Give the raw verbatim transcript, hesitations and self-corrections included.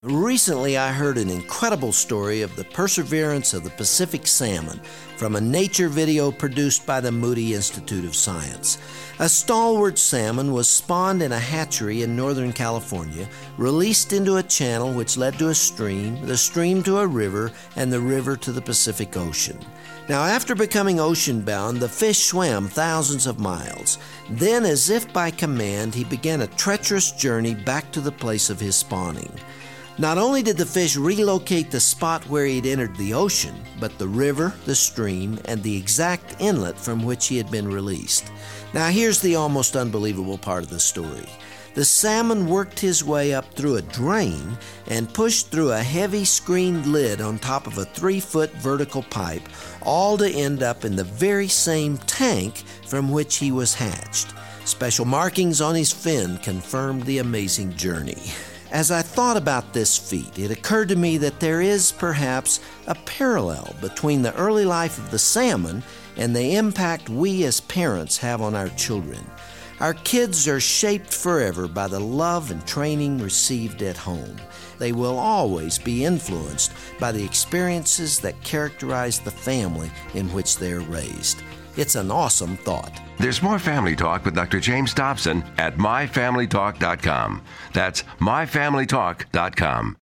Recently, I heard an incredible story of the perseverance of the Pacific salmon from a nature video produced by the Moody Institute of Science. A stalwart salmon was spawned in a hatchery in Northern California, released into a channel which led to a stream, the stream to a river, and the river to the Pacific Ocean. Now, after becoming ocean-bound, the fish swam thousands of miles. Then, as if by command, he began a treacherous journey back to the place of his spawning. Not only did the fish relocate the spot where he had entered the ocean, but the river, the stream, and the exact inlet from which he had been released. Now here's the almost unbelievable part of the story. The salmon worked his way up through a drain and pushed through a heavy screened lid on top of a three-foot vertical pipe, all to end up in the very same tank from which he was hatched. Special markings on his fin confirmed the amazing journey. As I thought about this feat, it occurred to me that there is perhaps a parallel between the early life of the salmon and the impact we as parents have on our children. Our kids are shaped forever by the love and training received at home. They will always be influenced by the experiences that characterize the family in which they are raised. It's an awesome thought. There's more Family Talk with Doctor James Dobson at my family talk dot com. That's my family talk dot com.